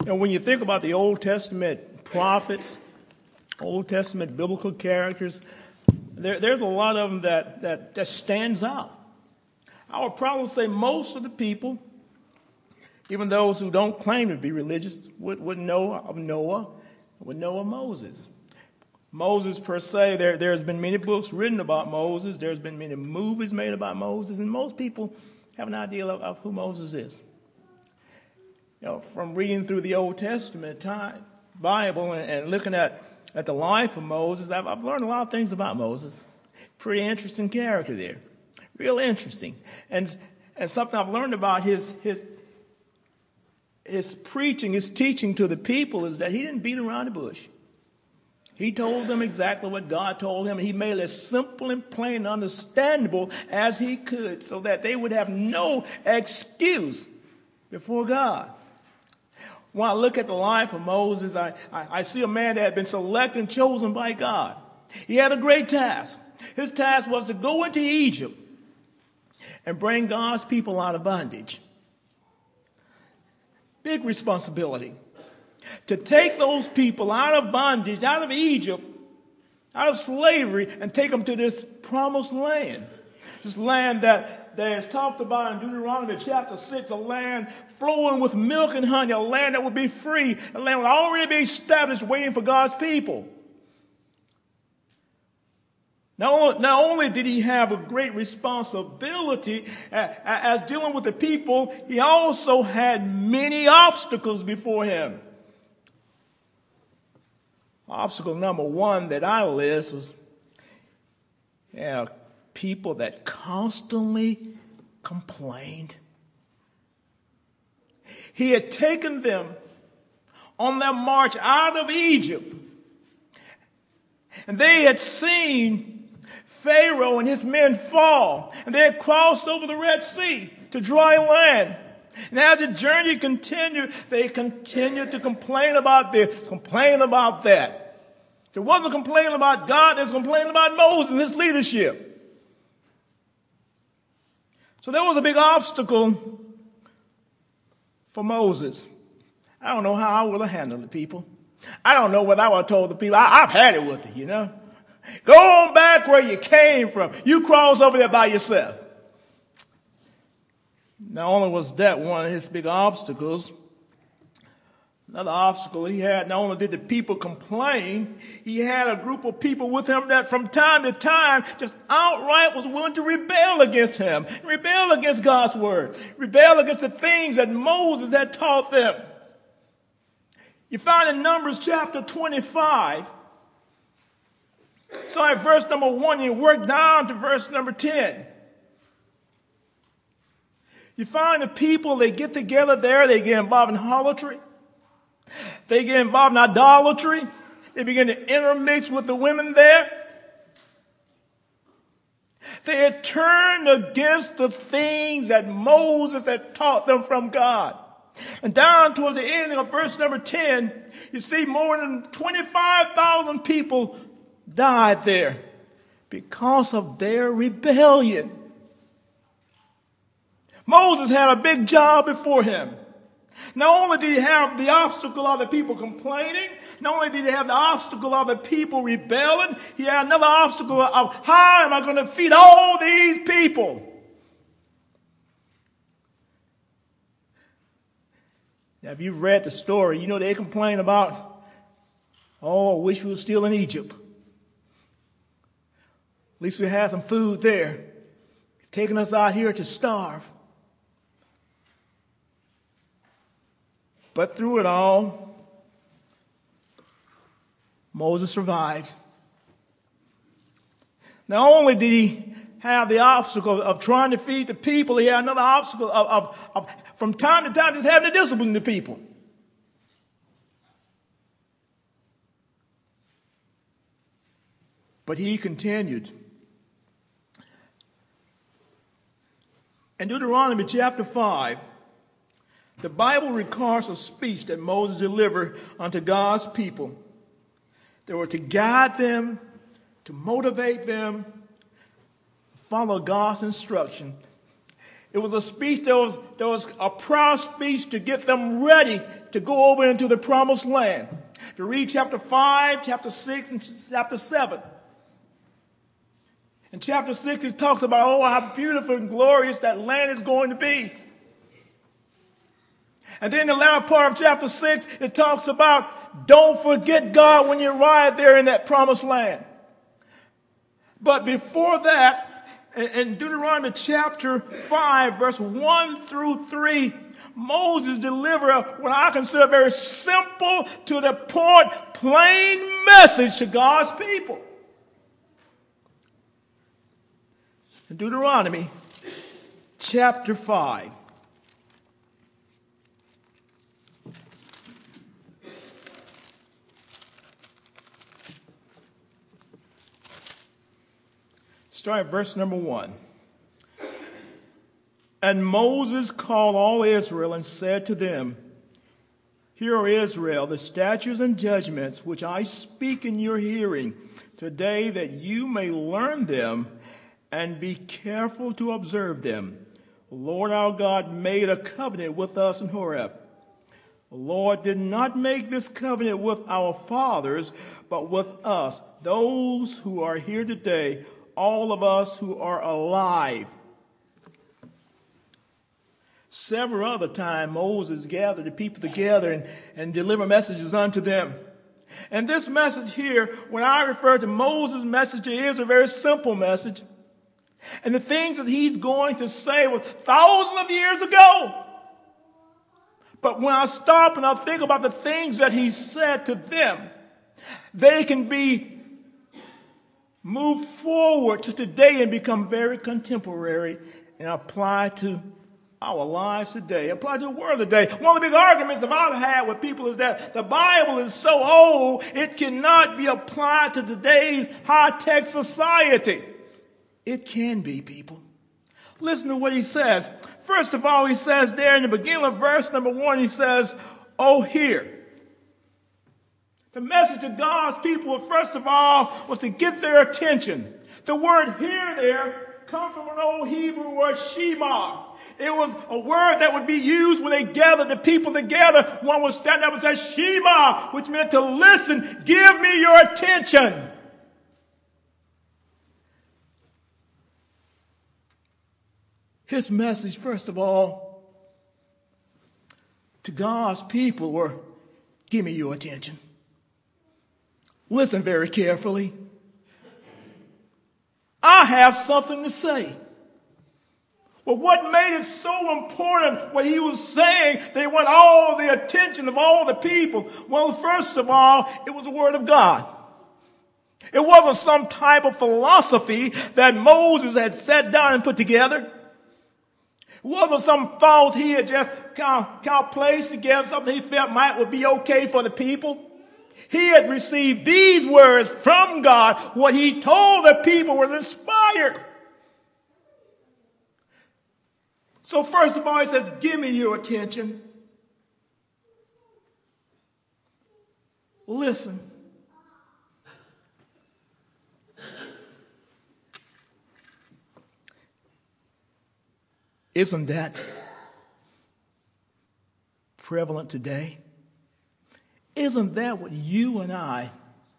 when you think about the Old Testament prophets, Old Testament biblical characters, there's a lot of them that stands out. I would probably say most of the people, even those who don't claim to be religious, would know of Noah, would know of Moses. Moses, per se, there's been many books written about Moses. There's been many movies made about Moses, and most people have an idea of who Moses is. From reading through the Old Testament Bible and looking at the life of Moses, I've learned a lot of things about Moses. Pretty interesting character there. Real interesting. And something I've learned about his preaching, his teaching to the people is that he didn't beat around the bush. He told them exactly what God told him, and he made it as simple and plain and understandable as he could so that they would have no excuse before God. When I look at the life of Moses, I see a man that had been selected and chosen by God. He had a great task. His task was to go into Egypt and bring God's people out of bondage. Big responsibility. To take those people out of bondage, out of Egypt, out of slavery, and take them to this promised land. This land that is talked about in Deuteronomy chapter 6, a land flowing with milk and honey, a land that would be free, a land that would already be established waiting for God's people. Not only did he have a great responsibility as dealing with the people, he also had many obstacles before him. Obstacle number one that I list was people that constantly complained. He had taken them on their march out of Egypt, and they had seen Pharaoh and his men fall, and they had crossed over the Red Sea to dry land. And as the journey continued, they continued to complain about this, complain about that. There wasn't complaining about God, there was complaining about Moses and his leadership. So there was a big obstacle for Moses. I don't know how I would have handled the people. I don't know what I would have told the people. I've had it with it, Go on back where you came from. You cross over there by yourself. Not only was that one of his big obstacles, another obstacle he had, not only did the people complain, he had a group of people with him that from time to time just outright was willing to rebel against him, rebel against God's word, rebel against the things that Moses had taught them. You find in Numbers chapter 25, so at verse number 1, you work down to verse number 10. You find the people, they get together there, they get involved in harlotry. They get involved in idolatry. They begin to intermix with the women there. They had turned against the things that Moses had taught them from God. And down toward the end of verse number 10, you see more than 25,000 people died there because of their rebellion. Moses had a big job before him. Not only did he have the obstacle of the people complaining, not only did he have the obstacle of the people rebelling, he had another obstacle of how am I going to feed all these people? Now, if you've read the story, they complain about, I wish we were still in Egypt. At least we had some food there. You've taken us out here to starve. But through it all, Moses survived. Not only did he have the obstacle of trying to feed the people, he had another obstacle of from time to time just having to discipline the people. But he continued. In Deuteronomy chapter 5, the Bible records a speech that Moses delivered unto God's people. They were to guide them, to motivate them, follow God's instruction. It was a speech that was a proud speech to get them ready to go over into the promised land. If you read chapter 5, chapter 6, and chapter 7. In chapter 6, it talks about, oh, how beautiful and glorious that land is going to be. And then in the latter part of chapter 6, it talks about, don't forget God when you arrive there in that promised land. But before that, in Deuteronomy chapter 5, verse 1 through 3, Moses delivered what I consider a very simple, to the point, plain message to God's people. In Deuteronomy chapter 5. Start at verse number 1. And Moses called all Israel and said to them, Hear, O Israel, the statutes and judgments which I speak in your hearing today, that you may learn them and be careful to observe them. The Lord our God made a covenant with us in Horeb. The Lord did not make this covenant with our fathers, but with us, those who are here today, all of us who are alive. Several other times Moses gathered the people together and delivered messages unto them. And this message here, when I refer to Moses' message, it is a very simple message. And the things that he's going to say was thousands of years ago. But when I stop and I think about the things that he said to them, they can be moved forward to today and become very contemporary and apply to our lives today, apply to the world today. One of the big arguments that I've had with people is that the Bible is so old, it cannot be applied to today's high-tech society. It can be, people. Listen to what he says. First of all, he says there in the beginning of verse number 1, he says, Oh, hear. The message to God's people, first of all, was to get their attention. The word hear there comes from an old Hebrew word, shema. It was a word that would be used when they gathered the people together. One would stand up and say, Shema, which meant to listen. Give me your attention. His message, first of all, to God's people were, give me your attention. Listen very carefully. I have something to say. But what made it so important, what he was saying, they want all the attention of all the people. Well, first of all, it was the word of God. It wasn't some type of philosophy that Moses had sat down and put together. It wasn't some thoughts he had just kind of placed together, something he felt would be okay for the people. He had received these words from God. What he told the people was inspired. So first of all, he says, give me your attention. Listen. Isn't that prevalent today? Isn't that what you and I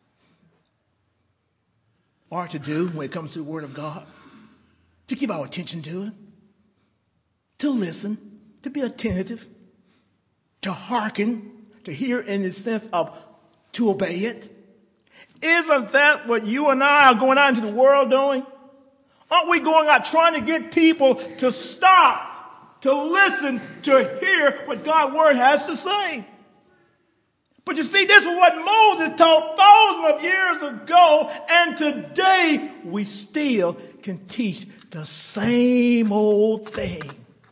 are to do when it comes to the Word of God? To give our attention to it, to listen, to be attentive, to hearken, to hear in the sense of to obey it. Isn't that what you and I are going out into the world doing? Aren't we going out trying to get people to stop, to listen, to hear what God's Word has to say? But you see, this is what Moses taught thousands of years ago, and today we still can teach the same old thing.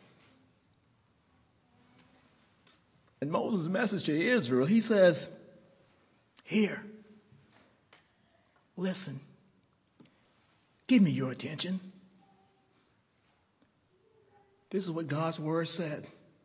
In Moses' message to Israel, he says, hear, listen, give me your attention. This is what God's Word said.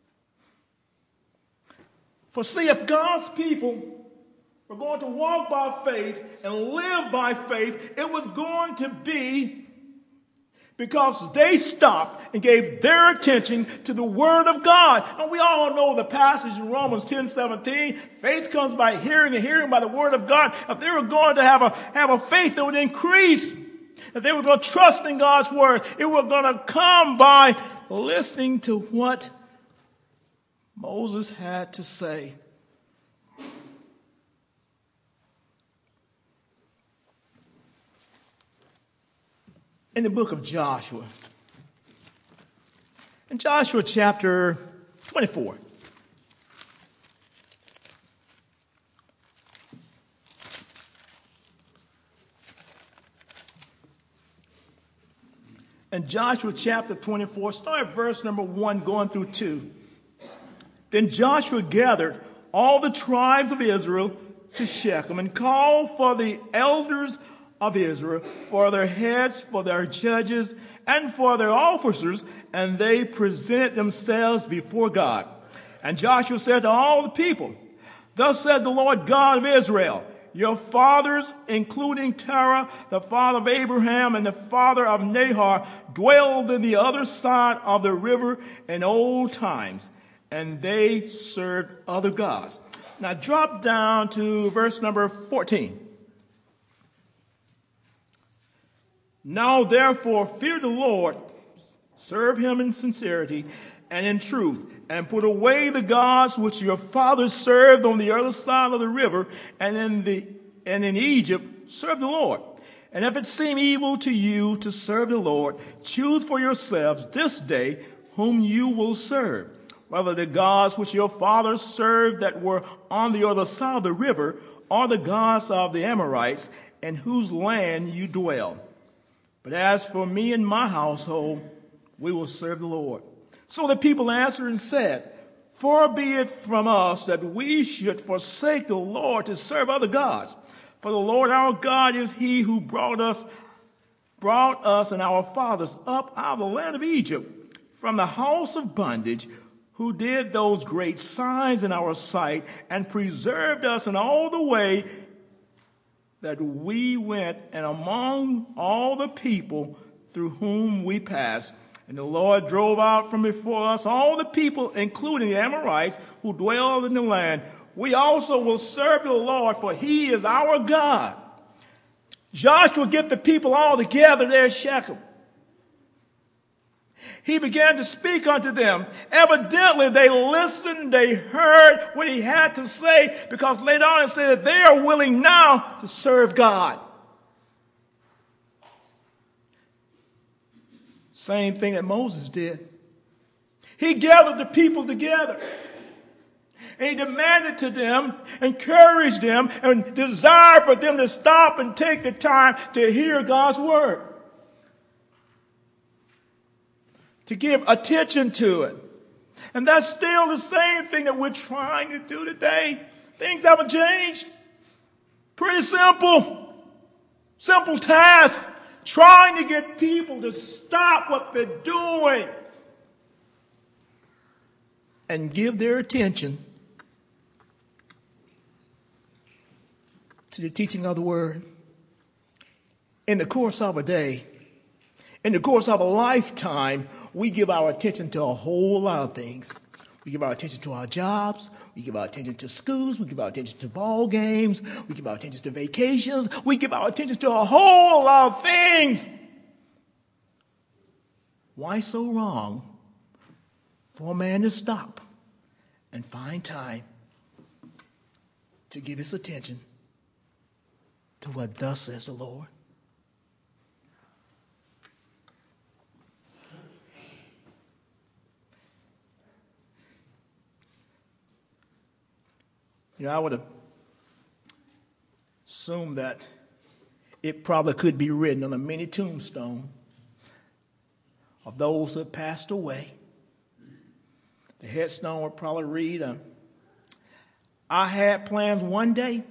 For see, if God's people were going to walk by faith and live by faith, it was going to be because they stopped and gave their attention to the Word of God. And we all know the passage in Romans 10:17. Faith comes by hearing, and hearing by the Word of God. If they were going to have a faith that would increase, if they were going to trust in God's Word, it was going to come by listening to what Moses had to say. In the book of Joshua, in Joshua chapter 24, in Joshua chapter 24, start at verse number 1 going through 2. Then Joshua gathered all the tribes of Israel to Shechem and called for the elders of Israel, for their heads, for their judges, and for their officers, and they presented themselves before God. And Joshua said to all the people, "Thus says the Lord God of Israel, your fathers, including Terah, the father of Abraham and the father of Nahor, dwelled on the other side of the river in old times, and they served other gods." Now drop down to verse number 14. "Now therefore fear the Lord, serve him in sincerity and in truth, and put away the gods which your fathers served on the other side of the river, and in Egypt serve the Lord. And if it seem evil to you to serve the Lord, choose for yourselves this day whom you will serve, whether the gods which your fathers served that were on the other side of the river, or the gods of the Amorites, in whose land you dwell. But as for me and my household, we will serve the Lord." So the people answered and said, "Far be it from us that we should forsake the Lord to serve other gods. For the Lord our God is he who brought us and our fathers up out of the land of Egypt, from the house of bondage, who did those great signs in our sight, and preserved us in all the way that we went, and among all the people through whom we passed. And the Lord drove out from before us all the people, including the Amorites, who dwell in the land. We also will serve the Lord, for he is our God." Joshua get the people all together there at Shechem. He began to speak unto them. Evidently, they listened, they heard what he had to say, because later on it said that they are willing now to serve God. Same thing that Moses did. He gathered the people together. And he demanded to them, encouraged them, and desired for them to stop and take the time to hear God's word, to give attention to it. And that's still the same thing that we're trying to do today. Things haven't changed. Pretty simple. Simple task. Trying to get people to stop what they're doing and give their attention to the teaching of the word. In the course of a day, in the course of a lifetime, we give our attention to a whole lot of things. We give our attention to our jobs. We give our attention to schools. We give our attention to ball games. We give our attention to vacations. We give our attention to a whole lot of things. Why so wrong for a man to stop and find time to give his attention to what thus says the Lord? You know, I would assume that it probably could be written on a mini tombstone of those who have passed away. The headstone would probably read, "I had plans one day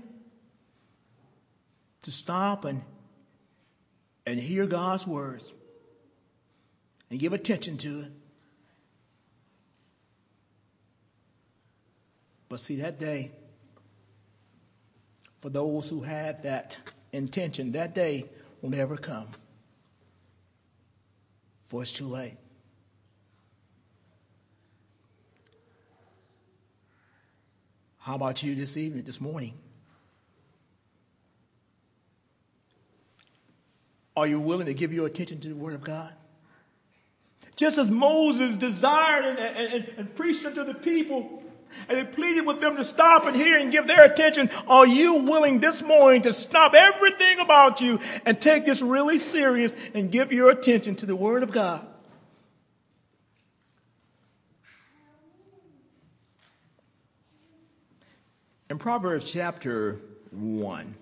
to stop and hear God's words and give attention to it. But see, that day, for those who had that intention, that day will never come. before it's too late. How about you this evening, this morning? Are you willing to give your attention to the Word of God? Just as Moses desired and preached unto the people, and he pleaded with them to stop and hear and give their attention, are you willing this morning to stop everything about you and take this really serious and give your attention to the Word of God? In Proverbs chapter 1,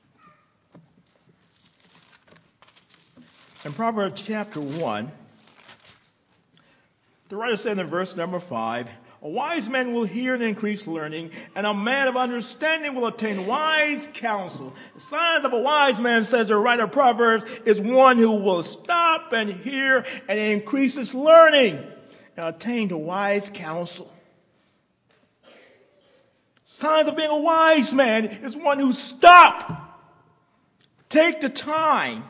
the writer said in verse number 5, a wise man will hear and increase learning, and a man of understanding will attain wise counsel. The signs of a wise man, says the writer of Proverbs, is one who will stop and hear and increase his learning and attain to wise counsel. Signs of being a wise man is one who stop, take the time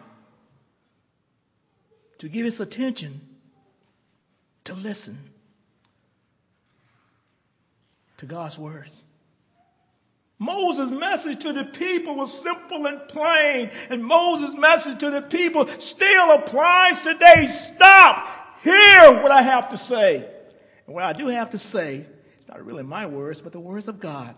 to give his attention to listen to God's words. Moses' message to the people was simple and plain, and Moses' message to the people still applies today. Stop, hear what I have to say. And what I do have to say, it's not really my words, but the words of God.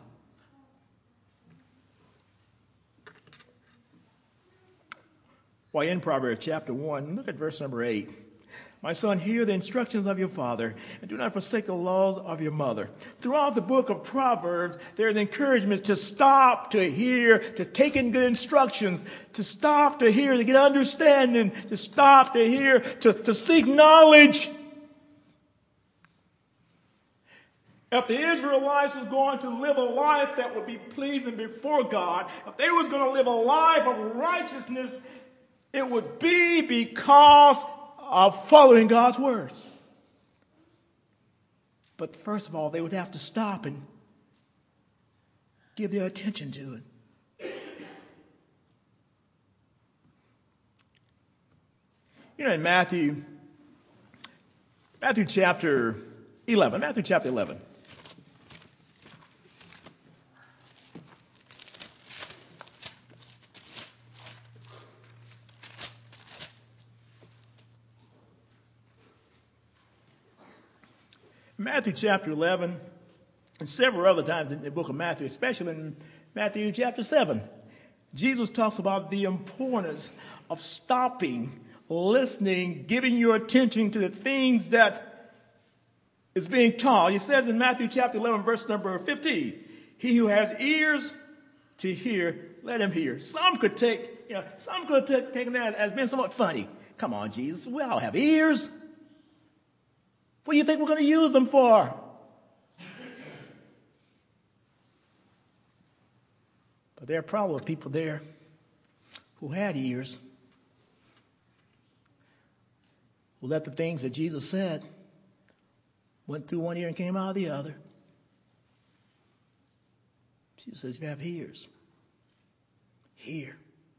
While in Proverbs chapter 1, look at verse number 8. My son, hear the instructions of your father, and do not forsake the laws of your mother. Throughout the book of Proverbs, there's encouragement to stop, to hear, to take in good instructions, to stop, to hear, to get understanding, to stop, to hear, to seek knowledge. If the Israelites was going to live a life that would be pleasing before God, if they was going to live a life of righteousness, it would be because of following God's words. But first of all, they would have to stop and give their attention to it. You know, in Matthew chapter 11. Matthew chapter 11, and several other times in the book of Matthew, especially in Matthew chapter 7, Jesus talks about the importance of stopping, listening, giving your attention to the things that is being taught. He says in Matthew chapter 11, verse number 15, he who has ears to hear, let him hear. Some could take that as being somewhat funny. Come on, Jesus, we all have ears. What do you think we're going to use them for? But there are probably people there who had ears, who let the things that Jesus said went through one ear and came out of the other. Jesus says, if you have ears, hear.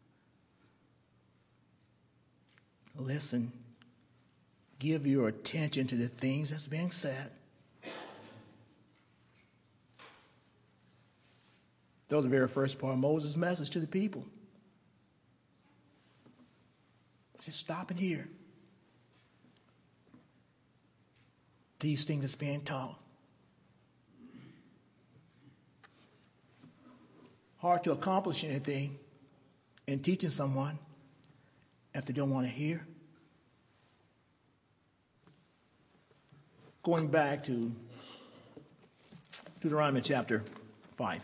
Listen. Give your attention to the things that's being said. That was the very first part of Moses' message to the people. Just stop and hear these things that's being taught. Hard to accomplish anything in teaching someone if they don't want to hear. Going back to Deuteronomy chapter 5.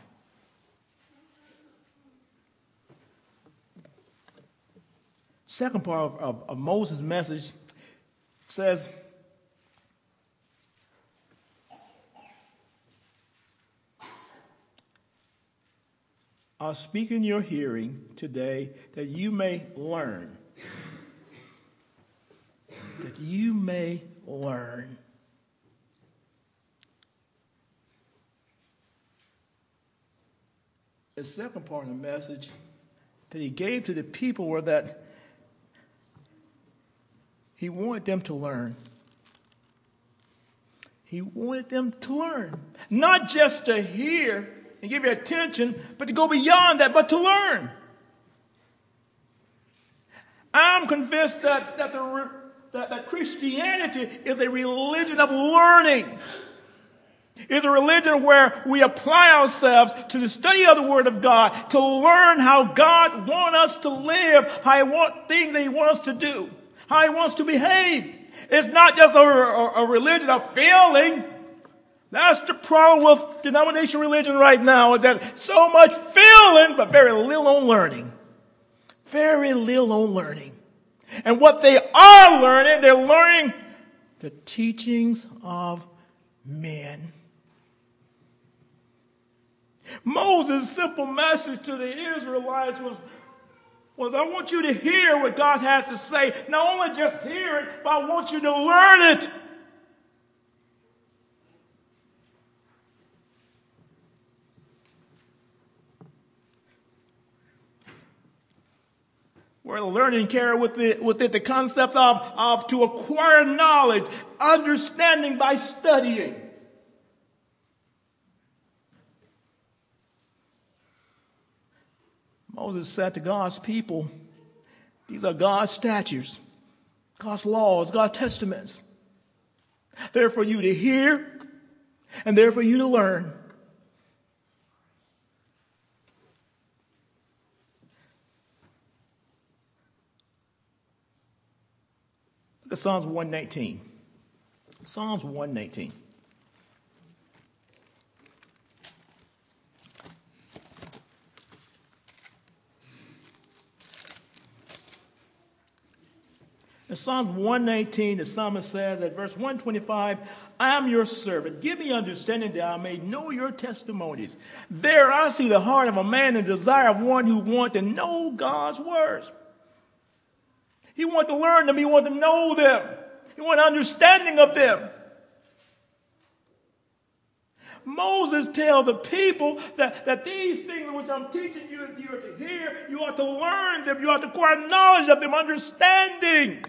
Second part of Moses' message says, I'll speak in your hearing today that you may learn. That you may learn. The second part of the message that he gave to the people were that He wanted them to learn. He wanted them to learn. Not just to hear and give you attention, but to go beyond that, but to learn. I'm convinced that Christianity is a religion of learning. It's a religion where we apply ourselves to the study of the Word of God, to learn how God wants us to live, how He wants things that He wants us to do, how He wants to behave. It's not just a religion of feeling. That's the problem with denomination religion right now, is that so much feeling, but very little on learning. Very little on learning. And what they are learning, they're learning the teachings of men. Moses' simple message to the Israelites was I want you to hear what God has to say. Not only just hear it, but I want you to learn it. Where the learning carry with it the concept of to acquire knowledge, understanding by studying. Moses said to God's people, these are God's statutes, God's laws, God's testaments. They're for you to hear, and they're for you to learn. Look at Psalms 119. Psalms 119. In Psalms 119, the psalmist says at verse 125, I am your servant. Give me understanding that I may know your testimonies. There I see the heart of a man and desire of one who wants to know God's words. He wants to learn them. He wants to know them. He wants understanding of them. Moses tells the people that these things which I'm teaching you, you are to hear, you are to learn them, you are to acquire knowledge of them, understanding.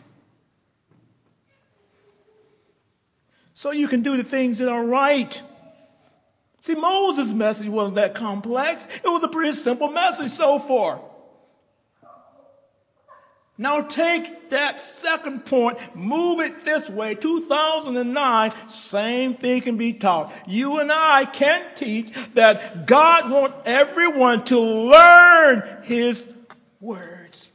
So you can do the things that are right. See, Moses' message wasn't that complex. It was a pretty simple message so far. Now take that second point, move it this way. 2009, same thing can be taught. You and I can teach that God wants everyone to learn His words.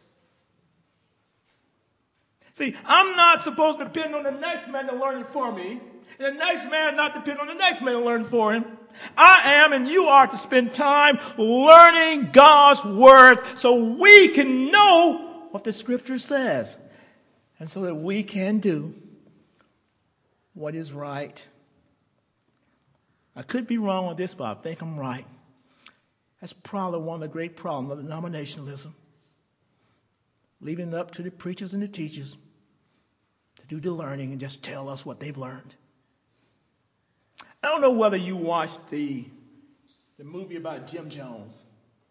See, I'm not supposed to depend on the next man to learn it for me. And the next man not depend on the next man to learn for him. I am and you are to spend time learning God's words so we can know what the Scripture says, and so that we can do what is right. I could be wrong on this, but I think I'm right. That's probably one of the great problems of denominationalism. Leaving it up to the preachers and the teachers to do the learning and just tell us what they've learned. I don't know whether you watched the movie about Jim Jones.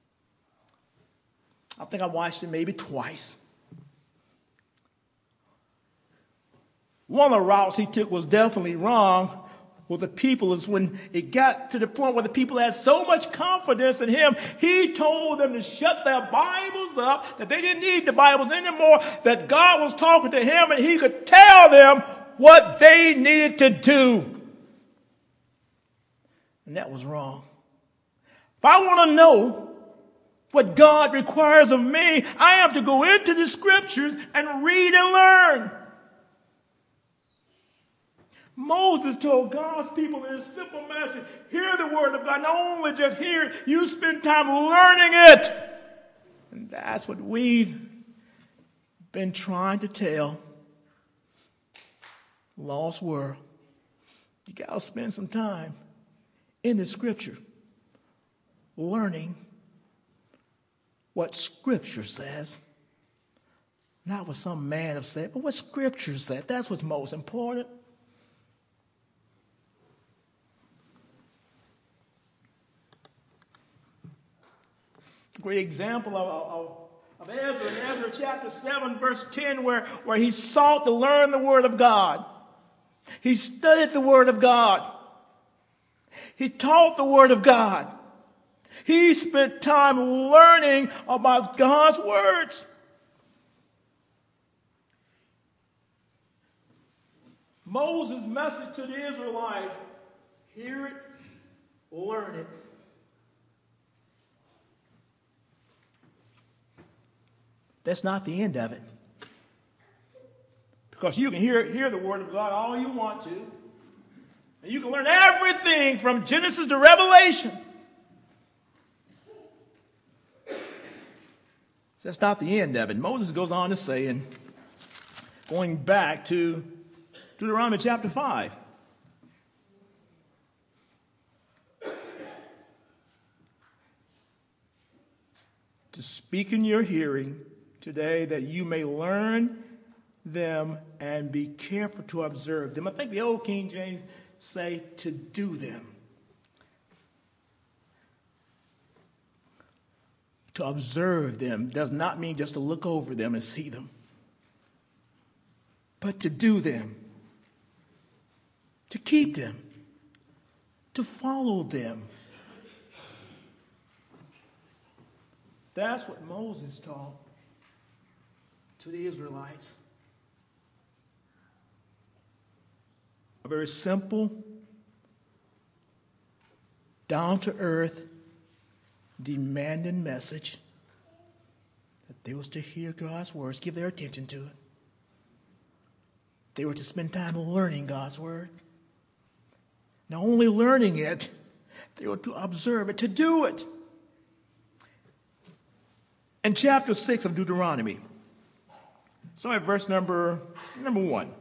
I think I watched it maybe twice. One of the routes he took was definitely wrong with the people, is when it got to the point where the people had so much confidence in him, he told them to shut their Bibles up, that they didn't need the Bibles anymore, that God was talking to him and he could tell them what they needed to do. And that was wrong. If I want to know what God requires of me, I have to go into the Scriptures and read and learn. Moses told God's people in his simple message, hear the word of God. Not only just hear it, you spend time learning it. And that's what we've been trying to tell the lost world. You got to spend some time in the Scripture learning what Scripture says. Not what some man have said, but what Scripture said. That's what's most important. A great example of Ezra in Ezra chapter 7, verse 10, where he sought to learn the word of God. He studied the word of God. He taught the word of God. He spent time learning about God's words. Moses' message to the Israelites: hear it, learn it. That's not the end of it. Because you can hear the word of God all you want to. And you can learn everything from Genesis to Revelation. That's not the end of it. Moses goes on to say, and going back to Deuteronomy chapter 5. To speak in your hearing today, that you may learn them and be careful to observe them. I think the old King James say to do them. To observe them does not mean just to look over them and see them, but to do them, to keep them, to follow them. That's what Moses taught to the Israelites. A very simple, down-to-earth, demanding message that they was to hear God's words, give their attention to it. They were to spend time learning God's word. Not only learning it, they were to observe it, to do it. In chapter 6 of Deuteronomy, so at verse number 1.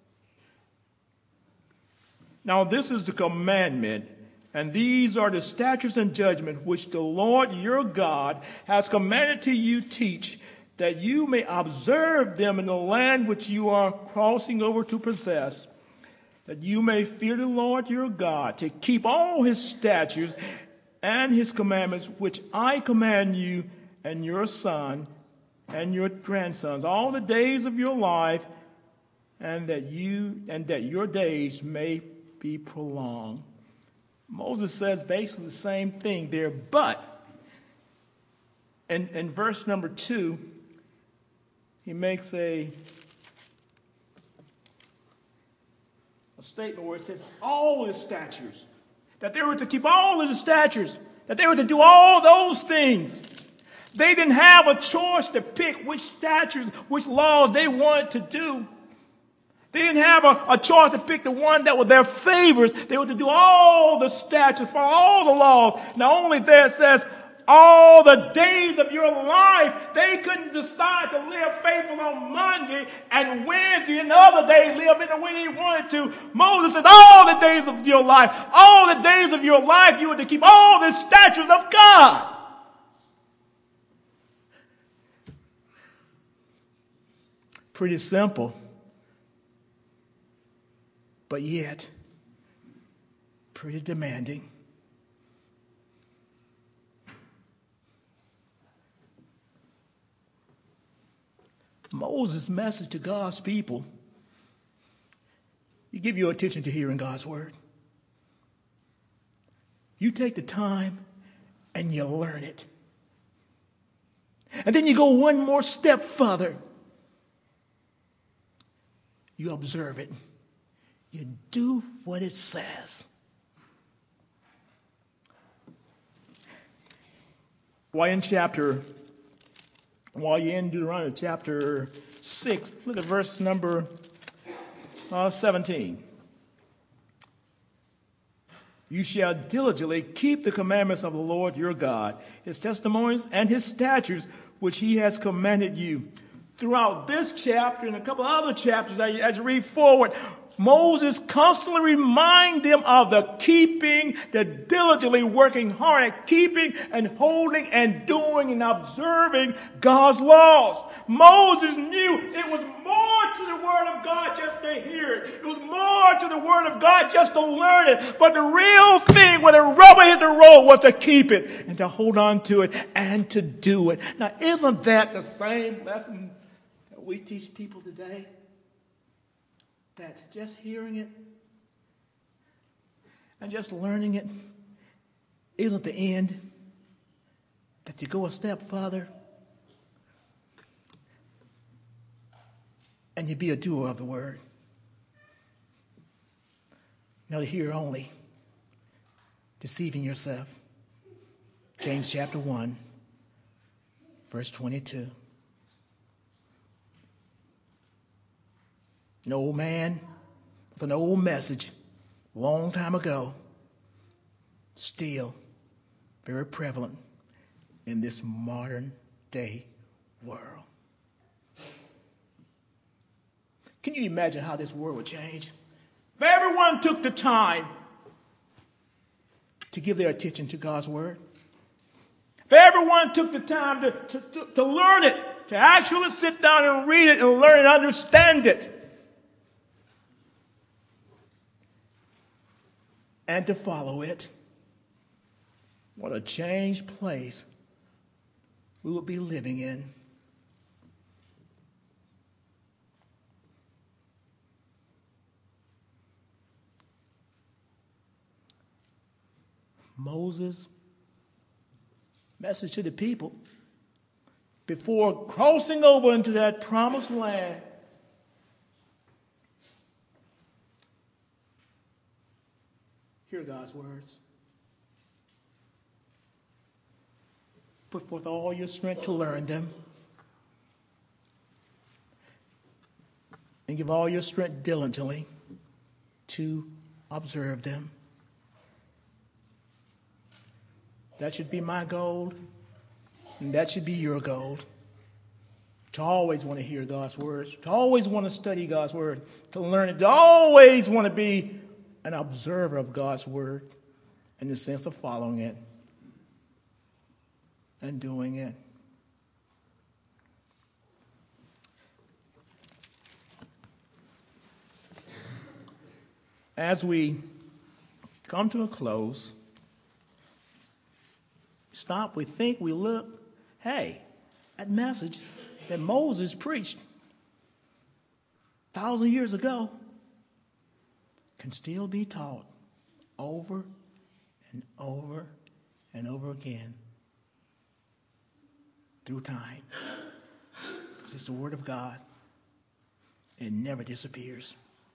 Now this is the commandment, and these are the statutes and judgments which the Lord your God has commanded to you teach, that you may observe them in the land which you are crossing over to possess, that you may fear the Lord your God, to keep all his statutes and his commandments, which I command you and your son and your grandsons all the days of your life, and that your days may be prolonged. Moses says basically the same thing there, but in verse number 2, he makes a statement where it says all his statutes, that they were to keep all his statutes, that they were to do all those things. They didn't have a choice to pick which statutes, which laws they wanted to do. They didn't have a choice to pick the one that were their favorites. They were to do all the statutes, follow all the laws. Not only there it says all the days of your life. They couldn't decide to live faithful on Monday and Wednesday and the other day live in the way they wanted to. Moses says all the days of your life, all the days of your life, you were to keep all the statutes of God. Pretty simple, but yet pretty demanding. Moses' message to God's people: you give your attention to hearing God's word. You take the time and you learn it. And then you go one more step further. You observe it. You do what it says. While you're in Deuteronomy chapter 6, look at verse number 17. You shall diligently keep the commandments of the Lord your God, his testimonies and his statutes, which he has commanded you. Throughout this chapter and a couple other chapters, as you read forward, Moses constantly reminded them of the keeping, the diligently working hard at keeping and holding and doing and observing God's laws. Moses knew it was more to the Word of God just to hear it. It was more to the Word of God just to learn it. But the real thing, where the rubber hit the road, was to keep it and to hold on to it and to do it. Now, isn't that the same lesson that we teach people today? That just hearing it and just learning it isn't the end. That you go a step further and you be a doer of the word. Not to hear only, deceiving yourself. James chapter 1, verse 22. An old man with an old message a long time ago, still very prevalent in this modern day world. Can you imagine how this world would change? If everyone took the time to give their attention to God's word. If everyone took the time to learn it, to actually sit down and read it and learn and understand it. And to follow it. What a changed place we would be living in. Moses' message to the people before crossing over into that promised land. Hear God's words. Put forth all your strength to learn them. And give all your strength diligently to observe them. That should be my goal. And that should be your goal. To always want to hear God's words. To always want to study God's word. To learn it. To always want to be an observer of God's word in the sense of following it and doing it. As we come to a close, stop, we think, we look, hey, that message that Moses preached 1,000 years ago can still be taught over and over and over again through time. It's the Word of God. It never disappears.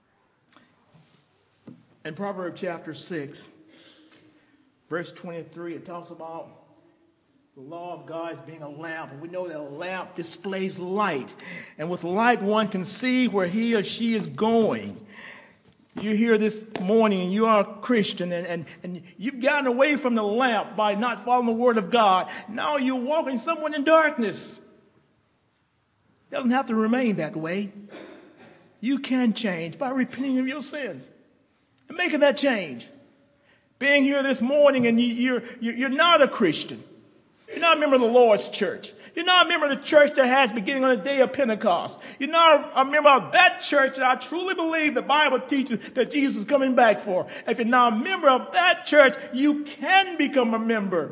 In Proverbs chapter 6, verse 23, it talks about the law of God as being a lamp. And we know that a lamp displays light. And with light, one can see where he or she is going. You're here this morning and you are a Christian and you've gotten away from the lamp by not following the Word of God. Now you're walking somewhere in darkness. It doesn't have to remain that way. You can change by repenting of your sins and making that change. Being here this morning and you're not a Christian. You're not a member of the Lord's church. You're not a member of the church that has beginning on the day of Pentecost. You're not a member of that church that I truly believe the Bible teaches that Jesus is coming back for. If you're not a member of that church, you can become a member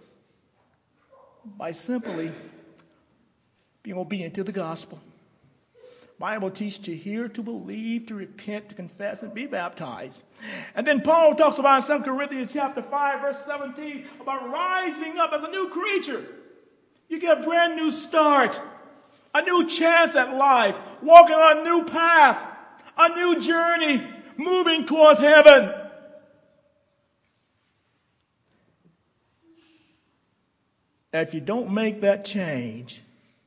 by simply being obedient to the gospel. Bible teaches to hear, to believe, to repent, to confess, and be baptized. And then Paul talks about in 2 Corinthians chapter 5, verse 17, about rising up as a new creature. You get a brand new start, a new chance at life, walking on a new path, a new journey, moving towards heaven. And if you don't make that change,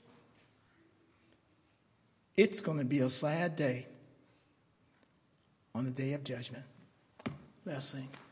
it's going to be a sad day on the day of judgment. Let's sing.